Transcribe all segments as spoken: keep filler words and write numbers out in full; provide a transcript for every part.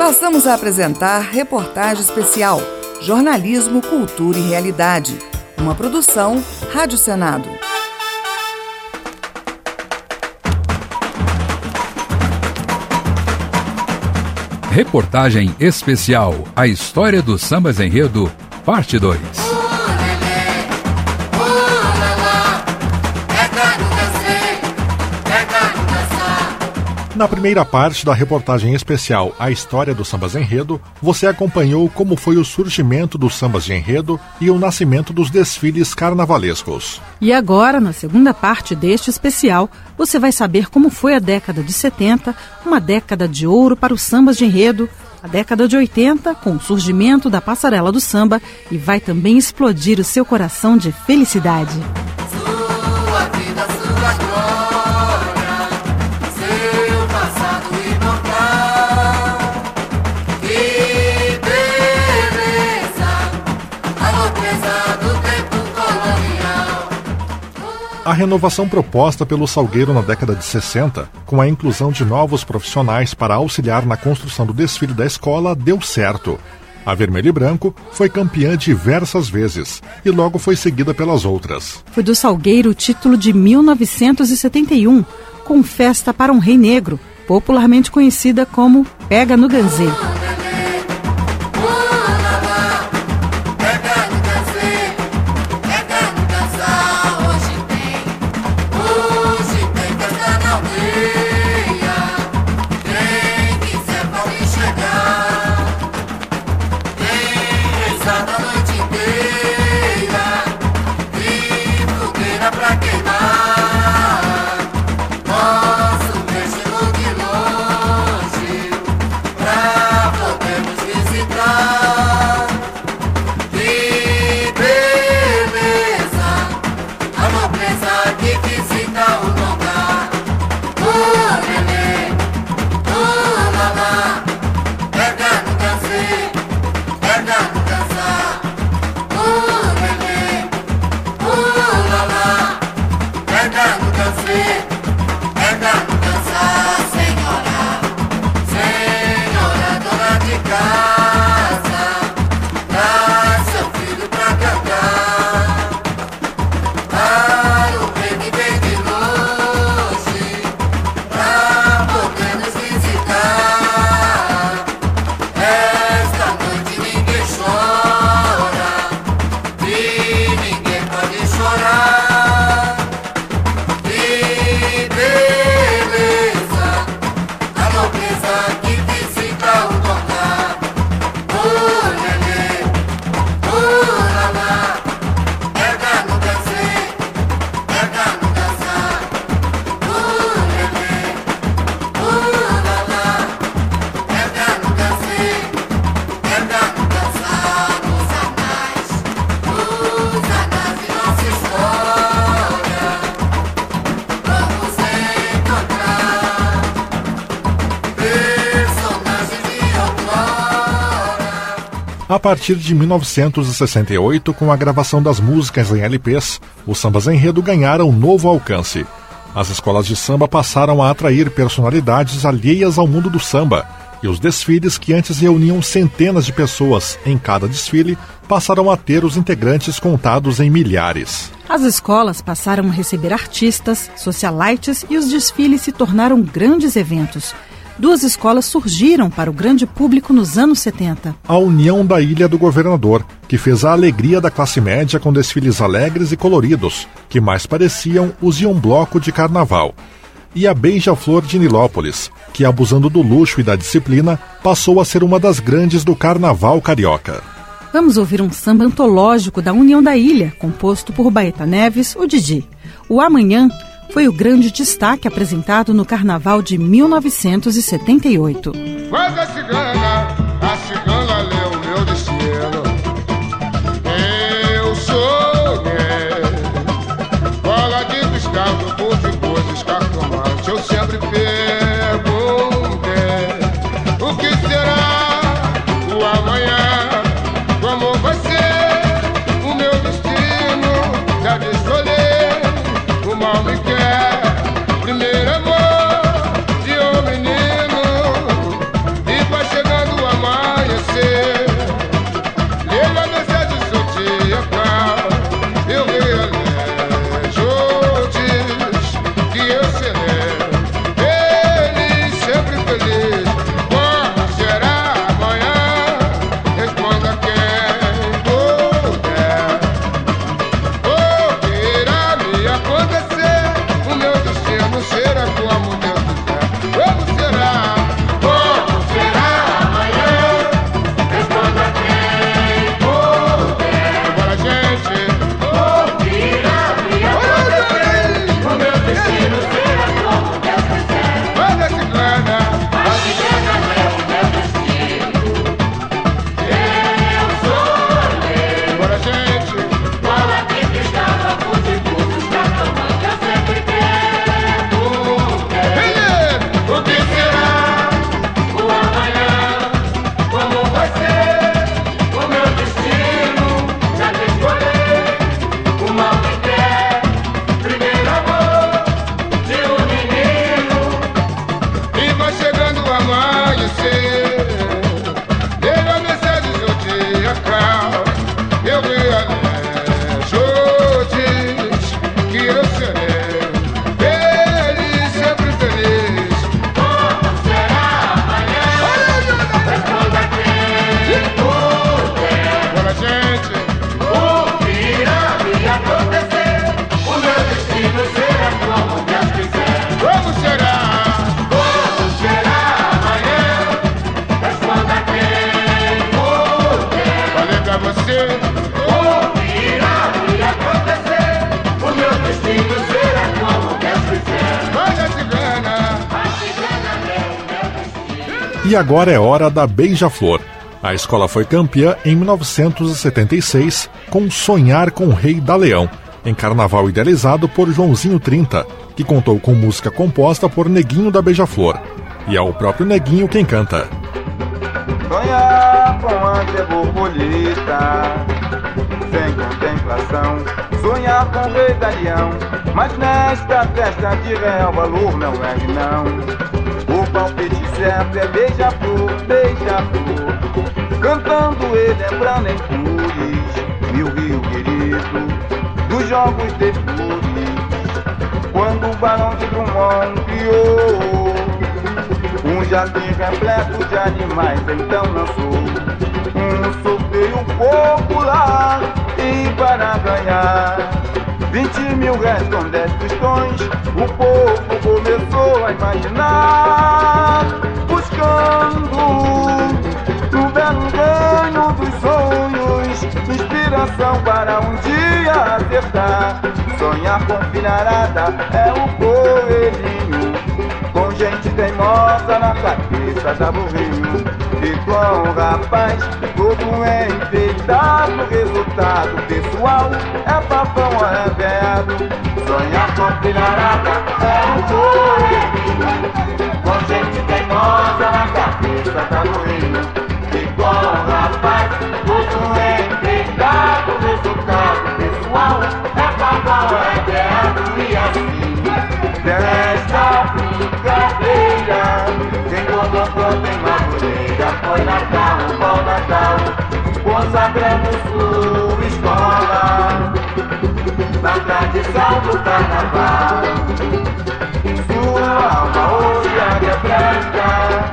Passamos a apresentar reportagem especial Jornalismo, Cultura e Realidade, uma produção Rádio Senado. Reportagem especial A História do Sambas Enredo, parte dois. Na primeira parte da reportagem especial A História do Sambas Enredo, você acompanhou como foi o surgimento dos sambas de enredo e o nascimento dos desfiles carnavalescos. E agora, na segunda parte deste especial, você vai saber como foi a década de setenta, uma década de ouro para os sambas de enredo, a década de oitenta, com o surgimento da passarela do samba, e vai também explodir o seu coração de felicidade. Sua vida, sua glória, seu passado imortal. Que beleza, a loucura do tempo colonial. A renovação proposta pelo Salgueiro na década de sessenta, com a inclusão de novos profissionais para auxiliar na construção do desfile da escola, deu certo. A Vermelho e Branco foi campeã diversas vezes e logo foi seguida pelas outras. Foi do Salgueiro o título de mil novecentos e setenta e um, com Festa para um Rei Negro, popularmente conhecida como Pega no Ganzê. A partir de mil novecentos e sessenta e oito, com a gravação das músicas em L Ps, os sambas enredo ganharam um novo alcance. As escolas de samba passaram a atrair personalidades alheias ao mundo do samba, e os desfiles que antes reuniam centenas de pessoas em cada desfile passaram a ter os integrantes contados em milhares. As escolas passaram a receber artistas, socialites e os desfiles se tornaram grandes eventos. Duas escolas surgiram para o grande público nos anos setenta. A União da Ilha do Governador, que fez a alegria da classe média com desfiles alegres e coloridos, que mais pareciam os de um bloco de carnaval. E a Beija-Flor de Nilópolis, que, abusando do luxo e da disciplina, passou a ser uma das grandes do carnaval carioca. Vamos ouvir um samba antológico da União da Ilha, composto por Baeta Neves, o Didi. O Amanhã foi o grande destaque apresentado no Carnaval de mil novecentos e setenta e oito. Quando a cigana, a cigana leu o meu destino. Eu sou gay, bola de cristal, grupo de coisas cartomante. Eu sempre perguntei, o que será o amanhã? Como vai ser o meu destino? Já de escolher, o mal me quer. Primeiro amor de um menino, e vai chegando amanhecer, desde a mensagem do dia claro, eu realejo, diz que eu serei feliz, sempre feliz. Como será amanhã? Responda quem puder. Agora, gente, O que irá me acontecer? O meu destino será como Deus quiser. como será? Como será amanhã? Responda quem puder. Falei pra você, O que irá me acontecer? O meu destino será como Deus quiser. manda cigana. A cigana é o meu destino. E agora é hora da Beija-Flor. A escola foi campeã em mil novecentos e setenta e seis com Sonhar com o Rei da Leão, em carnaval idealizado por Joãozinho trinta, que contou com música composta por Neguinho da Beija-Flor. E é o próprio Neguinho quem canta. Sonhar com ante borboleta, sem contemplação. Sonhar com o rei da leão, mas nesta festa de real valor não é não. O palpite certo é beija-flor, beija-flor, cantando e lembrando em flores, meu rio querido, dos jogos de flores, quando o barão de Drummond criou um jardim repleto de animais, então lançou um sorteio popular. E para ganhar vinte mil réis com dez pistões, o povo começou a imaginar, buscando no belo ganho dos sonhos, inspiração para um dia acertar. Sonhar com filharada é o coelhinho, com gente teimosa na cabeça da burrinho. E com o rapaz todo enfeitado, resultado pessoal é papão arrepiado. Sonhar com filharada é o coelhinho, com gente teimosa na cabeça da burrinho. E com o rapaz todo enfeitado, resultado pessoal é papão arrepiado. E assim desta brincadeira, quem colocou tem madureira, foi Natal, bom Natal, consagrando sua escola na tradição do carnaval. Sua alma hoje é branca,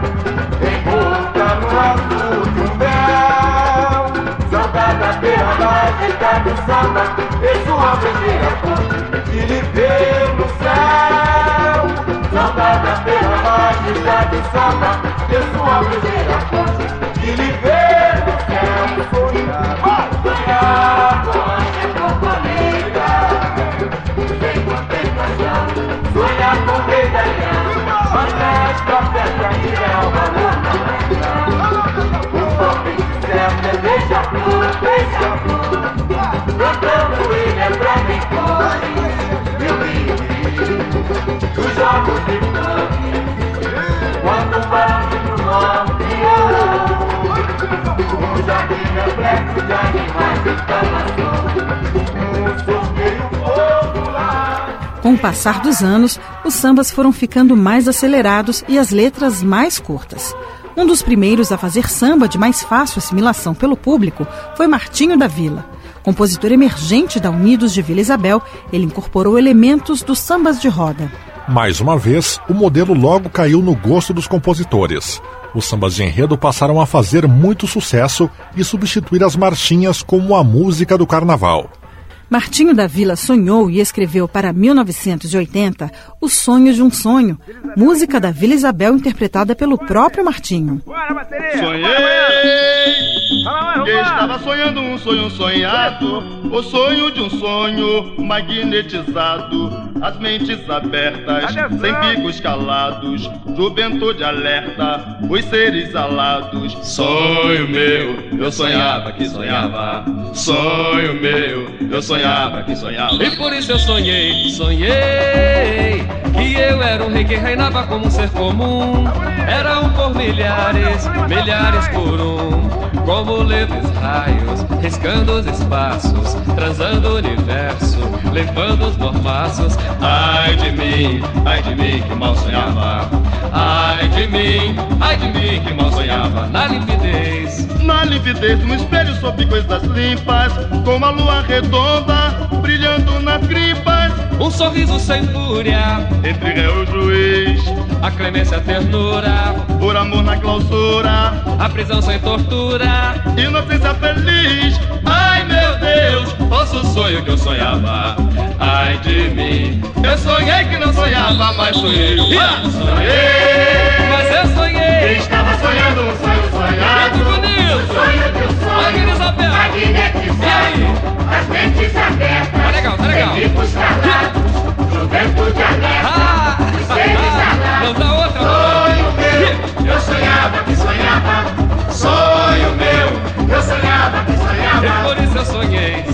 envolta no azul de um véu, saudada pela mágica do samba, e sua bandeira forte que lhe veio no céu. Saudada pela mágica do samba, e sua bandeira forte que lhe veio no céu. Sonhar, sonhar com a borboleta, sem contemplação. Sonhar com o rei da leão, mas nesta festa que é o valor não é não. O palpite certo é beija-flor, beija-flor, cantando e lembrando em cores, meu rio dos jogos de flores, quando o barão de Drummond criou um jardim repleto de animais, então lançou um sorteio popular. Com o passar dos anos, os sambas foram ficando mais acelerados e as letras mais curtas. Um dos primeiros a fazer samba de mais fácil assimilação pelo público foi Martinho da Vila. Compositor emergente da Unidos de Vila Isabel, ele incorporou elementos dos sambas de roda. Mais uma vez, o modelo logo caiu no gosto dos compositores. Os sambas de enredo passaram a fazer muito sucesso e substituir as marchinhas como a música do carnaval. Martinho da Vila sonhou e escreveu para mil novecentos e oitenta O Sonho de um Sonho, música da Vila Isabel interpretada pelo próprio Martinho. Sonhei que estava sonhando um sonho sonhado, o sonho de um sonho magnetizado, as mentes abertas, sem bicos calados, juventude alerta, os seres alados. Sonho meu, eu sonhava que sonhava, sonho meu, eu sonhava que sonhava. E por isso eu sonhei, sonhei que eu era um rei que reinava como um ser comum. Eram por milhares, milhares por um, como leves raios, riscando os espaços, transando o universo, levando os mormaços. Ai de mim, ai de mim que mal sonhava. Ai de mim, Ai de mim que mal sonhava na limpidez. Na limpidez no espelho sob coisas limpas, com uma lua redonda brilhando nas gripas. Um sorriso sem fúria entre réu e juiz, a clemência, a ternura, por amor na clausura, a prisão sem tortura, inocência feliz. Ai meu Deus, fosse o sonho que eu sonhava. Ai de mim, eu sonhei que não sonhava, mas sonhei. Ah, sonhei, mas eu sonhei. Estava sonhando um sonho sonhado, muito bonito. Um sonho de um sonho magnetizado, as mentes abertas, tá legal, tá legal. Tempos calados, juventude alerta, ah, os seres alados. Não dá outra. Sonho meu, eu sonhava que sonhava. Sonho meu, eu sonhava que sonhava. E por isso eu sonhei,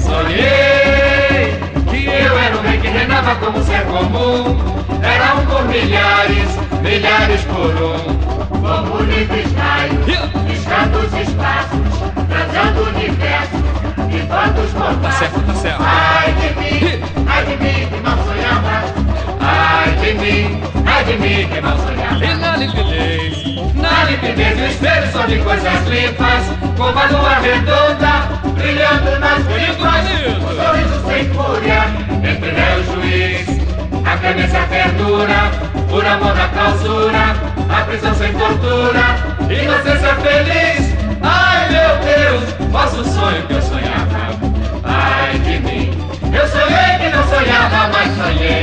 sonhei que eu era o rei que reinava como ser comum. Era um por milhares, milhares por um. Como livres raios, piscando os espaços, transando o universo, vivendo os mortais. Tá certo, tá certo. Ai de mim, ai de mim que mal sonhava. Ai de mim, ai de mim que mal sonhava. E na limpidez, na limpidez do espelho só de coisas limpas, como a lua redonda, brilhando nas gripas. Um sorriso sem fúria, entre réu e juiz, a clemência, a ternura, por amor na clausura, a prisão sem tortura, inocência feliz. Ai meu Deus, faço o sonho que eu sonhava. Ai de mim, eu sonhei que não sonhava, mas sonhei.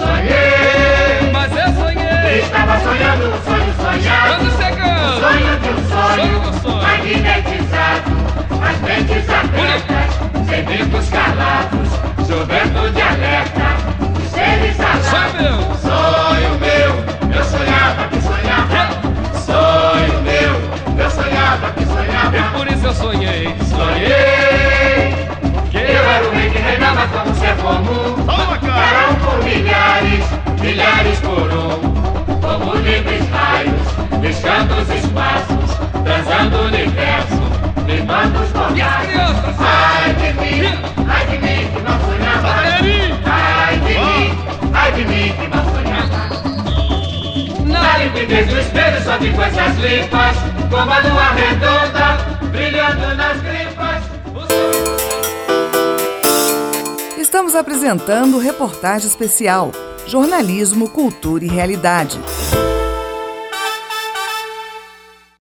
Sonhei, mas eu sonhei. Estava sonhando um sonho sonhado, um sonho de um sonho, sonho magnetizado, as mentes abertas, sem bicos calados, juventude alerta, os seres alados. Sonho meu, eu sonhava que sonhava. Sonho meu, eu sonhava que sonhava. E por isso eu sonhei, sonhei que eu era o rei que reinava como ser comum. Era um por milhares, milhares por um. Como livres raios, piscando os espaços, transando o universo, limpando os mortais. Ai de mim, ai de mim que não sonhava. Ai de mim, ai de mim que não sonhava. Na limpidez do espelho só de coisas limpas, como a lua redonda, brilhando nas gripas. Estamos apresentando reportagem especial, jornalismo, cultura e realidade.